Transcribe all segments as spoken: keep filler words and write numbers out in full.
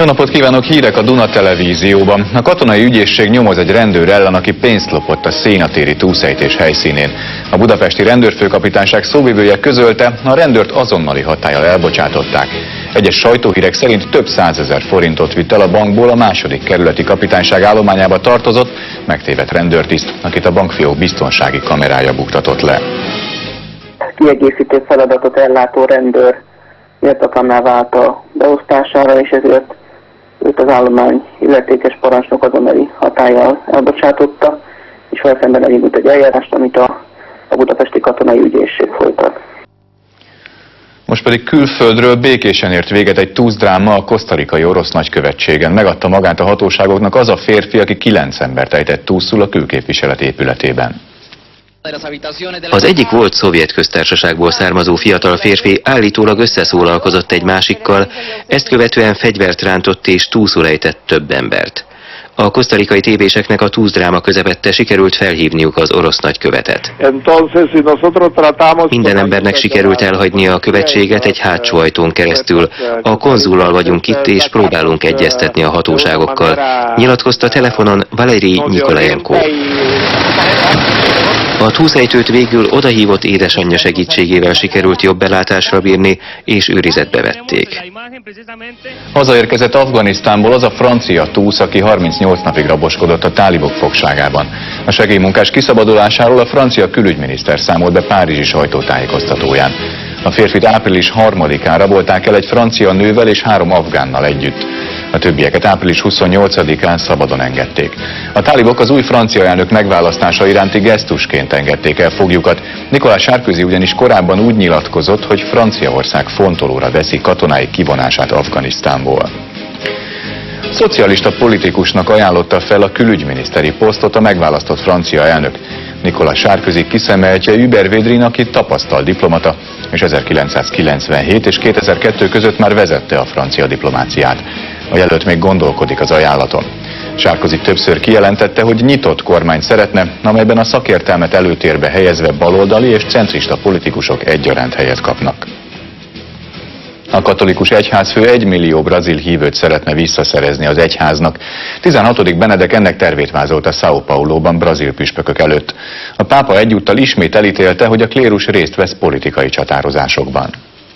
napot kívánok, hírek a Duna Televízióban. A katonai ügyészség nyomoz egy rendőr ellen, aki pénzt lopott a szénatéri túlszejtés helyszínén. A budapesti rendőrfőkapitányság szóvivője közölte, a rendőrt azonnali hatállyal elbocsátották. Egyes sajtóhírek szerint több százezer forintot vitt el a bankból a második kerületi kapitányság állományába tartozott, megtévedt rendőrtiszt, akit a bankfiók biztonsági kamerája buktatott le. Kiegészítő feladatot ellátó rendőr méltatlanná vált a beosztására, és ezért őt az állomány illetékes parancsnok azonnali hatállyal elbocsátotta, és felszemben elindult egy eljárást, amit a, a budapesti katonai ügyészség folytat. Most pedig külföldről békésen ért véget egy túszdráma a kosztarikai orosz nagykövetségen. Megadta magát a hatóságoknak az a férfi, aki kilenc embert ejtett túszul a külképviselet épületében. Az egyik volt szovjet köztársaságból származó fiatal férfi állítólag összeszólalkozott egy másikkal, ezt követően fegyvert rántott és túszul ejtett több embert. A kosztarikai tévéseknek a túszdráma közepette sikerült felhívniuk az orosz nagykövetet. Minden embernek sikerült elhagynia a követséget egy hátsó ajtón keresztül. A konzullal vagyunk itt és próbálunk egyeztetni a hatóságokkal, nyilatkozta telefonon Valerij Nikolajenko. A túszejtőt végül odahívott édesanyja segítségével sikerült jobb belátásra bírni, és őrizetbe vették. Hazaérkezett Afganisztánból az a francia túsz, aki harmincnyolc napig raboskodott a tálibok fogságában. A segélymunkás kiszabadulásáról a francia külügyminiszter számolt be párizsi sajtótájékoztatóján. A férfit április harmadikán rabolták el egy francia nővel és három afgánnal együtt. A többieket április huszonnyolcadikán szabadon engedték. A tálibok az új francia elnök megválasztása iránti gesztusként engedték el fogljukat. Nicolas Sarkozy ugyanis korábban úgy nyilatkozott, hogy Franciaország fontolóra veszi katonái kivonását Afganisztánból. Szocialista politikusnak ajánlotta fel a külügyminiszteri posztot a megválasztott francia elnök. Nicolas Sarkozy kiszemeltje Hubert Védrine, aki tapasztalt diplomata, és ezerkilencszázkilencvenhét és kétezer-kettő között már vezette a francia diplomáciát. A jelölt még gondolkodik az ajánlaton. Sarkozy többször kijelentette, hogy nyitott kormányt szeretne, amelyben a szakértelmet előtérbe helyezve baloldali és centrista politikusok egyaránt helyet kapnak. A katolikus egyházfő egymillió brazil hívőt szeretne visszaszerezni az egyháznak. tizenhatodik Benedek ennek tervét vázolta São Pauloban brazil püspökök előtt. A pápa egyúttal ismét elítélte, hogy a klérus részt vesz politikai csatározásokban.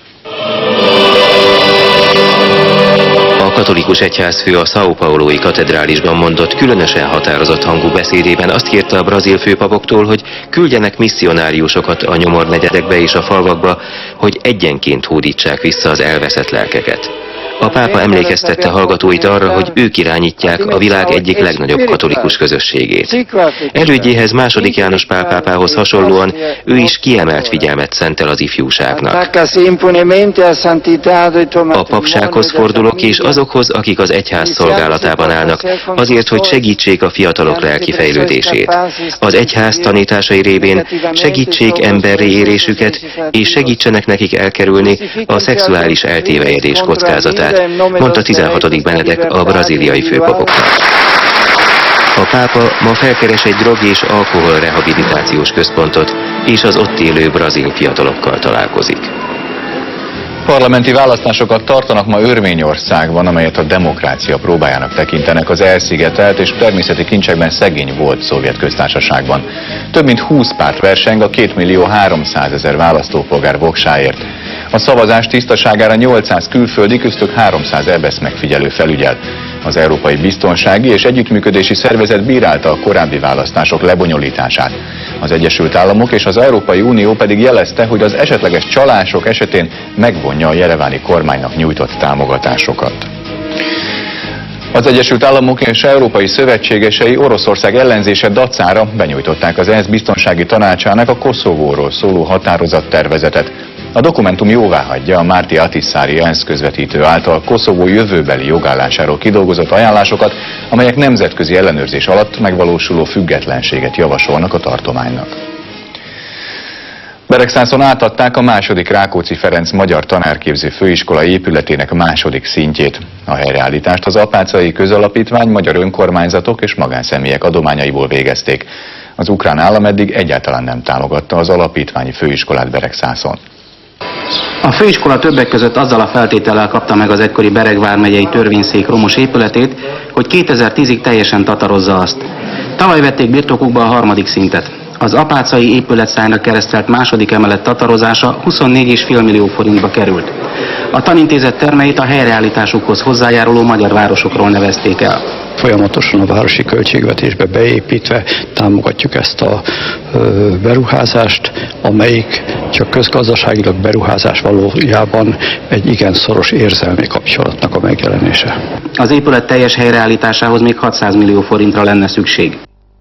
A katolikus egyházfő a São Paulói katedrálisban mondott különösen határozott hangú beszédében azt kérte a brazil főpapoktól, hogy küldjenek misszionáriusokat a nyomornegyedekbe és a falvakba, hogy egyenként hódítsák vissza az elveszett lelkeket. A pápa emlékeztette hallgatóit arra, hogy ők irányítják a világ egyik legnagyobb katolikus közösségét. Elődjéhez, második János Pál pápához hasonlóan ő is kiemelt figyelmet szentel az ifjúságnak. A papsághoz fordulok és azokhoz, akik az egyház szolgálatában állnak, azért, hogy segítsék a fiatalok lelki fejlődését. Az egyház tanításai révén segítsék emberi érésüket, és segítsenek nekik elkerülni a szexuális eltévejedés kockázatát, mondta tizenhatodik Benedek a brazíliai főpapoknak. A pápa ma felkeres egy drog- és alkoholrehabilitációs központot, és az ott élő brazil fiatalokkal találkozik. Parlamenti választásokat tartanak ma Örményországban, amelyet a demokrácia próbájának tekintenek az elszigetelt és természeti kincsekben szegény volt szovjet köztársaságban. Több mint húsz párt verseng a kétmillió háromszázezer választópolgár voksáért. A szavazás tisztaságára nyolcszáz külföldi, köztük háromszáz é bé e es megfigyelő felügyel. Az Európai Biztonsági és Együttműködési Szervezet bírálta a korábbi választások lebonyolítását. Az Egyesült Államok és az Európai Unió pedig jelezte, hogy az esetleges csalások esetén megvonja a jereváni kormánynak nyújtott támogatásokat. Az Egyesült Államok és Európai Szövetségesei Oroszország ellenzése dacára benyújtották az é e es Biztonsági Tanácsának a Koszovóról szóló határozattervezetet. A dokumentum jóváhagyja a Martti Ahtisaari ENSZ közvetítő által Koszovó jövőbeli jogállásáról kidolgozott ajánlásokat, amelyek nemzetközi ellenőrzés alatt megvalósuló függetlenséget javasolnak a tartománynak. Beregszászon átadták a második Rákóczi Ferenc Magyar Tanárképző Főiskola épületének második szintjét. A helyreállítást az Apáczai Közalapítvány, magyar önkormányzatok és magánszemélyek adományaiból végezték. Az ukrán állam eddig egyáltalán nem támogatta az alapítványi főiskolát Beregszászon. A főiskola többek között azzal a feltétellel kapta meg az egykori Bereg vármegyei törvényszék romos épületét, hogy kétezer-tízig teljesen tatarozza azt. Tavaly vették birtokukba a harmadik szintet. Az apácai épületszájnak keresztelt második emelet tatarozása huszonnégy egész öt millió forintba került. A tanintézet termeit a helyreállításukhoz hozzájáruló magyar városokról nevezték el. Folyamatosan a városi költségvetésbe beépítve támogatjuk ezt a ö, beruházást, amelyik csak közgazdaságilag beruházás valójában egy igen szoros érzelmi kapcsolatnak a megjelenése. Az épület teljes helyreállításához még hatszáz millió forintra lenne szükség.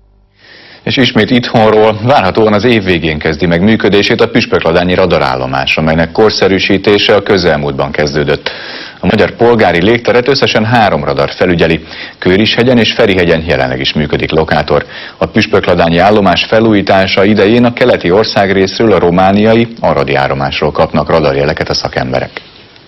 És ismét itthonról várhatóan az év végén kezdi meg működését a püspökladányi radarállomás, amelynek korszerűsítése a közelmúltban kezdődött. A magyar polgári légteret összesen három radar felügyeli. Kőrishegyen és Ferihegyen jelenleg is működik lokátor. A püspökladányi állomás felújítása idején a keleti országrészről, a romániai, aradi állomásról kapnak radarjeleket a szakemberek.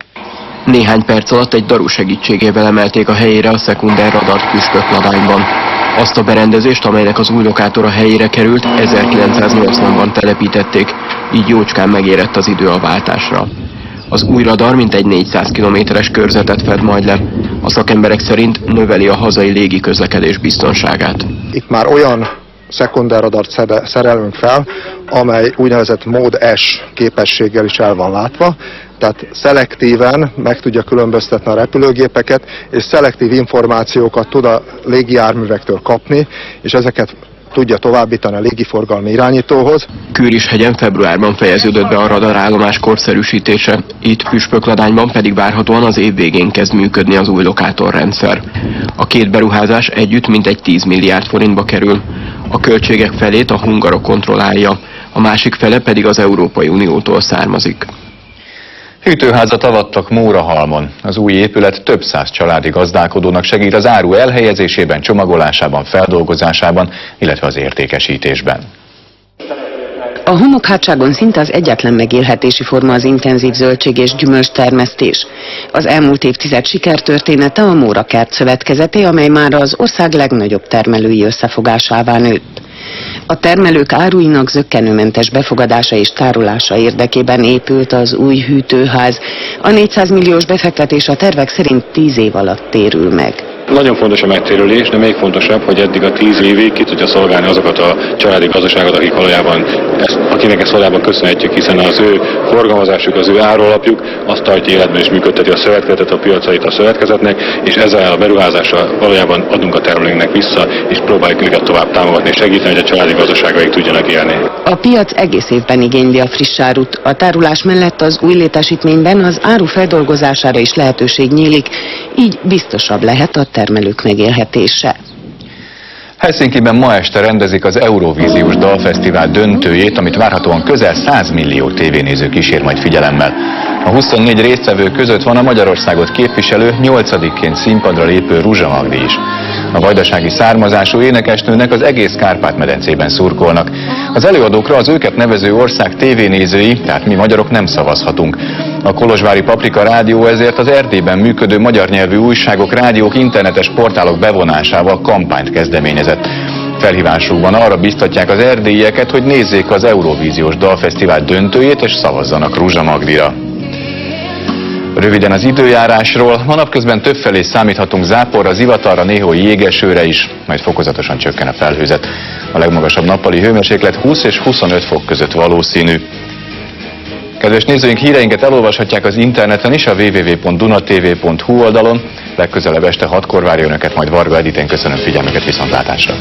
Néhány perc alatt egy daru segítségével emelték a helyére a szekunder radart Püspökladányban. Azt a berendezést, amelynek az új lokátora helyére került, ezerkilencszáznyolcvanban telepítették, így jócskán megérett az idő a váltásra. Az új radar mintegy négyszáz kilométeres körzetet fed majd le. A szakemberek szerint növeli a hazai légiközlekedés biztonságát. Itt már olyan szekundárradart szerelünk fel, amely úgynevezett mód S képességgel is el van látva, tehát szelektíven meg tudja különböztetni a repülőgépeket, és szelektív információkat tud a légijárművektől kapni, és ezeket tudja továbbítani a légiforgalmi irányítóhoz. Kőrishegyen februárban fejeződött be a radarállomás korszerűsítése, itt Püspökladányban pedig várhatóan az év végén kezd működni az új lokátorrendszer. A két beruházás együtt mintegy tíz milliárd forintba kerül. A költségek felét a hungarok kontrollálja, a másik fele pedig az Európai Uniótól származik. Hűtőházat avattak Mórahalmon. Az új épület több száz családi gazdálkodónak segít az áru elhelyezésében, csomagolásában, feldolgozásában, illetve az értékesítésben. A homokhátságon szinte az egyetlen megélhetési forma az intenzív zöldség és gyümölcstermesztés. Az elmúlt évtized sikertörténete a Móra Kert Szövetkezeté, amely már az ország legnagyobb termelői összefogásává nőtt. A termelők áruinak zökkenőmentes befogadása és tárolása érdekében épült az új hűtőház. A négyszáz milliós befektetés a tervek szerint tíz év alatt térül meg. Nagyon fontos a megtérülés, de még fontosabb, hogy eddig a tíz évig ki tudja szolgálni azokat a családi gazdaságokat, akik valójában, ezt, akinek ezt valójában köszönhetjük, hiszen az ő forgalmazásuk, az ő árólapjuk azt tartja életben és működteti a szövetkezetet, a piacait a szövetkezetnek, és ezzel a beruházással valójában adunk a termelőknek vissza, és próbáljuk őket tovább támogatni és segíteni, hogy a családi gazdaságaik tudjanak élni. A piac egész évben igényli a friss árut. A tárolás mellett az új létesítményben az áru feldolgozására is lehetőség nyílik, így biztosabb lehet a termelők megélhetése. Helsinkiben ma este rendezik az Eurovíziós Dalfesztivál döntőjét, amit várhatóan közel száz millió tévénéző kísér majd figyelemmel. A huszonnégy résztvevő között van a Magyarországot képviselő, nyolcadikként színpadra lépő Ruzsa Magdi is. A vajdasági származású énekesnőnek az egész Kárpát-medencében szurkolnak. Az előadókra az őket nevező ország tévénézői, tehát mi magyarok nem szavazhatunk. A kolozsvári Paprika Rádió ezért az Erdélyben működő magyar nyelvű újságok, rádiók, internetes portálok bevonásával kampányt kezdeményezett. Felhívásukban arra biztatják az erdélyieket, hogy nézzék az Eurovíziós Dalfesztivál döntőjét és szavazzanak Ruzsa Magdira. Röviden az időjárásról, ma napközben többfelé számíthatunk záporra, zivatarra, néhol jégesőre is, majd fokozatosan csökken a felhőzet. A legmagasabb nappali hőmérséklet húsz és huszonöt fok között valószínű. Kedves nézőink, híreinket elolvashatják az interneten is, a double-u double-u double-u pont dunatv pont hu oldalon. Legközelebb este hatkor várja Önöket majd Varga Edit, én köszönöm figyelmüket, viszontlátásra!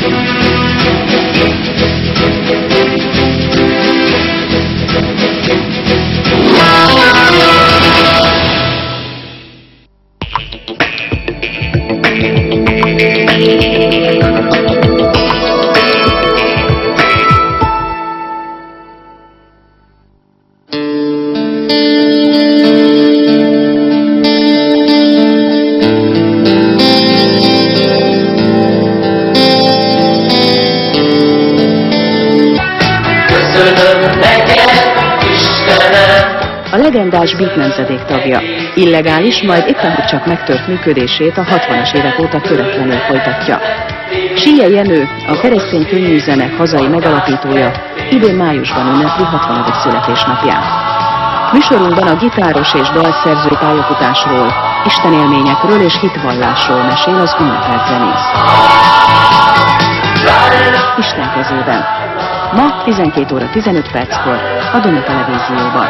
A legendás Beat nemzedék tagja. Illegális, majd éppen hogy csak megtört működését a hatvanas évek óta töretlenül folytatja. Síje Jenő, a keresztény könnyűzene hazai megalapítója, idén májusban ünnepli hatvanadik születésnapját. Műsorunkban a gitáros és dalszerző pályafutásról, istenélményekről és hitvallásról mesél az ünnepelt zenész. Isten kezében. Ma tizenkét óra tizenöt perckor a Duna Televízióban.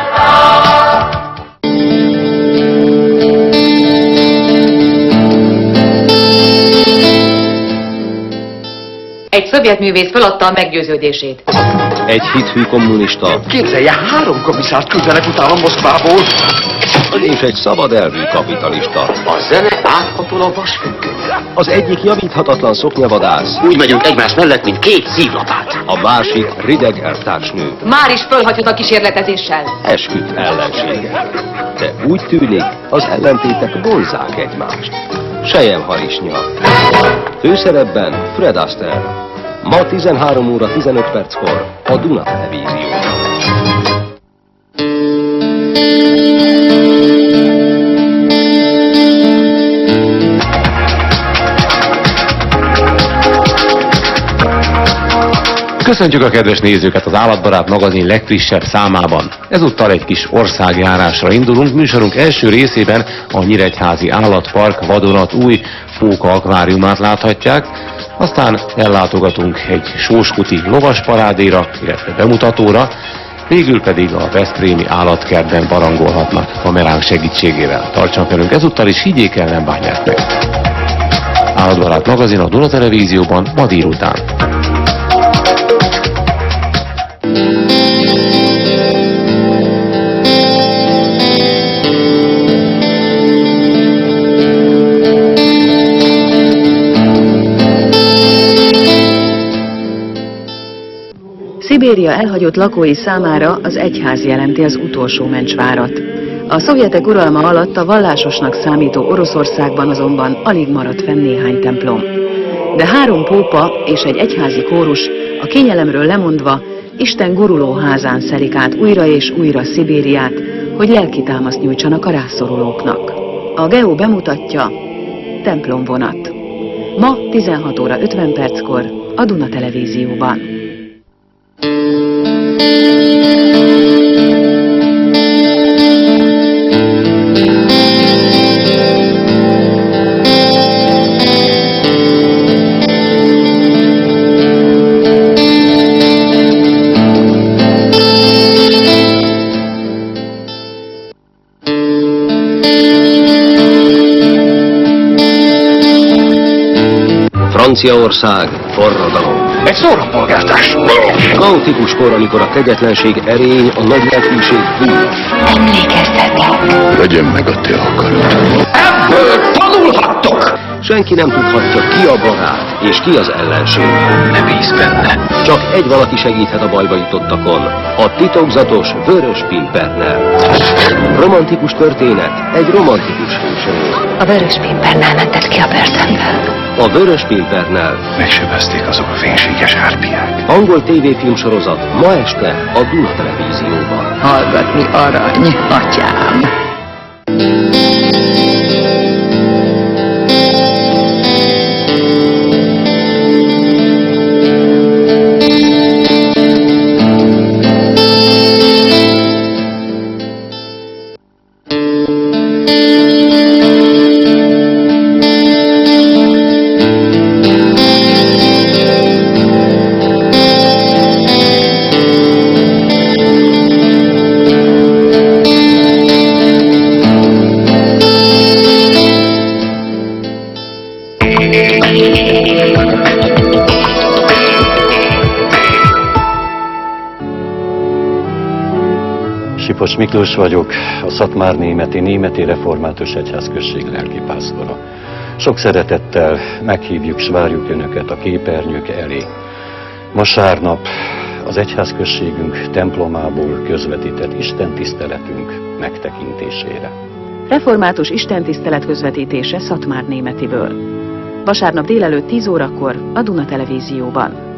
Egy szovjet művész feladta a meggyőződését. Egy hithű kommunista. Képzelje, három komisszárt küldenek utána Moszkvából. És egy szabad elvű kapitalista. A zene áthatol a vasfüggönyre. Az egyik javíthatatlan szoknyavadász. Úgy megyünk egymás mellett, mint két szívlapát. A másik rideg elvtársnő. Már is fölhagyod a kísérletezéssel. Esküdt ellensége. De úgy tűnik, az ellentétek vonzák egymást. Sejem Harisnya. Főszerepben Fred Astaire. Ma tizenhárom óra tizenöt perckor a Duna Televízióban. Köszöntjük a kedves nézőket az Állatbarát magazin legfrissebb számában. Ezúttal egy kis országjárásra indulunk. Műsorunk első részében a Nyíregyházi Állatpark vadonat új fóka akváriumát láthatják. Aztán ellátogatunk egy sóskuti lovasparádéra, illetve bemutatóra. Végül pedig a veszprémi állatkertben barangolhatnak kameránk segítségével. Tartsanak velünk ezúttal is, higgyék el, nem bánják meg. Állatbarát magazin a Duna Televízióban ma délután. Szibéria elhagyott lakói számára az egyház jelenti az utolsó mencsvárat. A szovjetek uralma alatt a vallásosnak számító Oroszországban azonban alig maradt fenn néhány templom. De három pópa és egy egyházi kórus a kényelemről lemondva Isten gurulóházán szelik át újra és újra Szibériát, hogy lelki támaszt nyújtsanak a rászorulóknak. A Geo bemutatja templomvonat. Ma tizenhat óra ötven perckor a Duna Televízióban. Franciaország, forradalom. Egy szórappolgártás. Kaotikus kor, amikor a kegyetlenség erény, a nagylelkűség húl. Emlékeztetnék. Legyen meg a te akarat. Ebből tanulhattok! Senki nem tudhatja, ki a barát és ki az ellenség. Ne bízz benne. Csak egy valaki segíthet a bajba jutottakon. A titokzatos Vörös Pimpernel. Romantikus történet egy romantikus hősről. A Vörös Pimpernel mentett ki a börtönből. A Vörös Pimpernel megsebezték azok a fénységes árpiák. Angol tévéfilmsorozat ma este a Duna Televízióban. Hallgatni arany, atyám. Sipos Miklós vagyok, a Szatmárnémeti Németi Református Egyházközség lelkipásztora. Sok szeretettel meghívjuk s várjuk Önöket a képernyők elé. Vasárnap az egyházközségünk templomából közvetített istentiszteletünk megtekintésére. Református istentisztelet közvetítése Szatmárnémetiből. Vasárnap délelőtt tíz órakor a Duna Televízióban.